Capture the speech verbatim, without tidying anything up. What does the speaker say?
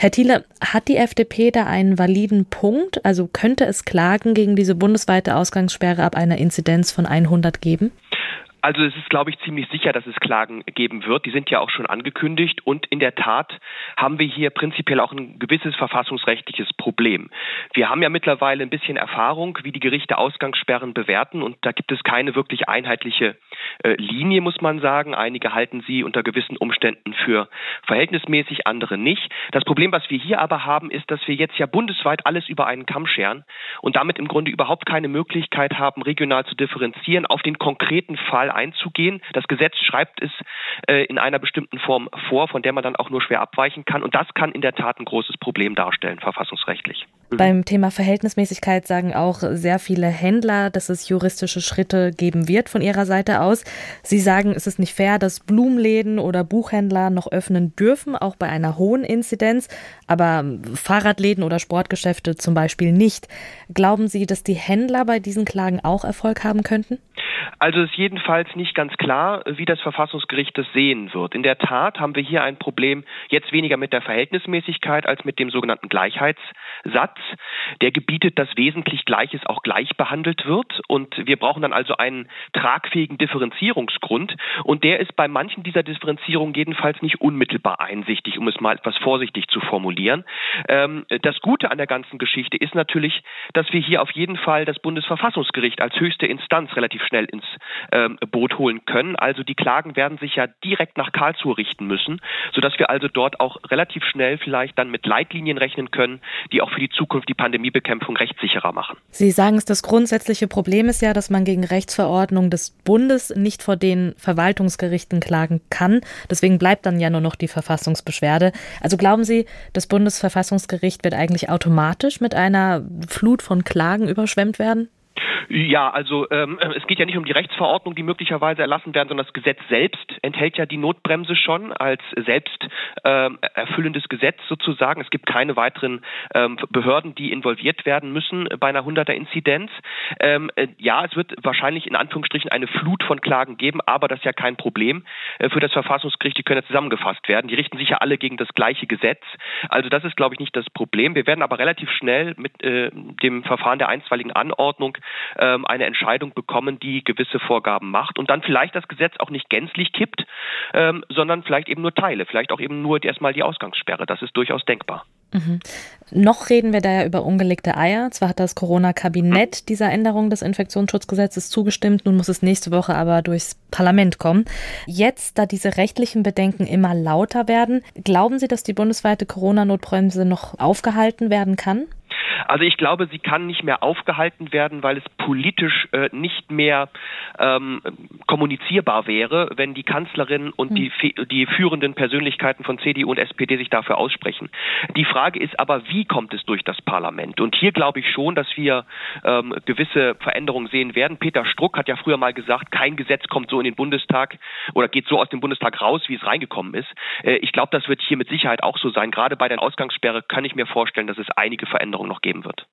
Herr Thiele, hat die F D P da einen validen Punkt? Also könnte es Klagen gegen diese bundesweite Ausgangssperre ab einer Inzidenz von hundert geben? Also es ist, glaube ich, ziemlich sicher, dass es Klagen geben wird. Die sind ja auch schon angekündigt. Und in der Tat haben wir hier prinzipiell auch ein gewisses verfassungsrechtliches Problem. Wir haben ja mittlerweile ein bisschen Erfahrung, wie die Gerichte Ausgangssperren bewerten. Und da gibt es keine wirklich einheitliche äh, Linie, muss man sagen. Einige halten sie unter gewissen Umständen für verhältnismäßig, andere nicht. Das Problem, was wir hier aber haben, ist, dass wir jetzt ja bundesweit alles über einen Kamm scheren und damit im Grunde überhaupt keine Möglichkeit haben, regional zu differenzieren, auf den konkreten Fall einzugehen. Das Gesetz schreibt es äh, in einer bestimmten Form vor, von der man dann auch nur schwer abweichen kann. Und das kann in der Tat ein großes Problem darstellen, verfassungsrechtlich. Mhm. Beim Thema Verhältnismäßigkeit sagen auch sehr viele Händler, dass es juristische Schritte geben wird von ihrer Seite aus. Sie sagen, es ist nicht fair, dass Blumenläden oder Buchhändler noch öffnen dürfen, auch bei einer hohen Inzidenz, aber Fahrradläden oder Sportgeschäfte zum Beispiel nicht. Glauben Sie, dass die Händler bei diesen Klagen auch Erfolg haben könnten? Also ist jedenfalls nicht ganz klar, wie das Verfassungsgericht das sehen wird. In der Tat haben wir hier ein Problem jetzt weniger mit der Verhältnismäßigkeit als mit dem sogenannten Gleichheitssatz. Der gebietet, dass wesentlich Gleiches auch gleich behandelt wird. Und wir brauchen dann also einen tragfähigen Differenzierungsgrund. Und der ist bei manchen dieser Differenzierungen jedenfalls nicht unmittelbar einsichtig, um es mal etwas vorsichtig zu formulieren. Ähm, das Gute an der ganzen Geschichte ist natürlich, dass wir hier auf jeden Fall das Bundesverfassungsgericht als höchste Instanz relativ schnell ins ähm, Boot holen können. Also die Klagen werden sich ja direkt nach Karlsruhe richten müssen, sodass wir also dort auch relativ schnell vielleicht dann mit Leitlinien rechnen können, die auch für die Zukunft die Pandemiebekämpfung rechtssicherer machen. Sie sagen es, das grundsätzliche Problem ist ja, dass man gegen Rechtsverordnungen des Bundes nicht vor den Verwaltungsgerichten klagen kann. Deswegen bleibt dann ja nur noch die Verfassungsbeschwerde. Also glauben Sie, das Bundesverfassungsgericht wird eigentlich automatisch mit einer Flut von Klagen überschwemmt werden? Ja, also ähm, es geht ja nicht um die Rechtsverordnung, die möglicherweise erlassen werden, sondern das Gesetz selbst enthält ja die Notbremse schon als selbst ähm, erfüllendes Gesetz sozusagen. Es gibt keine weiteren ähm, Behörden, die involviert werden müssen bei einer hunderter-Inzidenz. Ähm, äh, ja, es wird wahrscheinlich in Anführungsstrichen eine Flut von Klagen geben, aber das ist ja kein Problem äh, für das Verfassungsgericht. Die können ja zusammengefasst werden. Die richten sich ja alle gegen das gleiche Gesetz. Also das ist, glaube ich, nicht das Problem. Wir werden aber relativ schnell mit äh, dem Verfahren der einstweiligen Anordnung eine Entscheidung bekommen, die gewisse Vorgaben macht und dann vielleicht das Gesetz auch nicht gänzlich kippt, ähm, sondern vielleicht eben nur Teile, vielleicht auch eben nur erstmal die Ausgangssperre. Das ist durchaus denkbar. Mhm. Noch reden wir da ja über ungelegte Eier. Zwar hat das Corona-Kabinett mhm. dieser Änderung des Infektionsschutzgesetzes zugestimmt, nun muss es nächste Woche aber durchs Parlament kommen. Jetzt, da diese rechtlichen Bedenken immer lauter werden, glauben Sie, dass die bundesweite Corona-Notbremse noch aufgehalten werden kann? Also ich glaube, sie kann nicht mehr aufgehalten werden, weil es politisch äh, nicht mehr ähm, kommunizierbar wäre, wenn die Kanzlerin und hm. die, die führenden Persönlichkeiten von C D U und S P D sich dafür aussprechen. Die Frage ist aber, wie kommt es durch das Parlament? Und hier glaube ich schon, dass wir ähm, gewisse Veränderungen sehen werden. Peter Struck hat ja früher mal gesagt, kein Gesetz kommt so in den Bundestag oder geht so aus dem Bundestag raus, wie es reingekommen ist. Äh, ich glaube, das wird hier mit Sicherheit auch so sein. Gerade bei der Ausgangssperre kann ich mir vorstellen, dass es einige Veränderungen noch geben wird.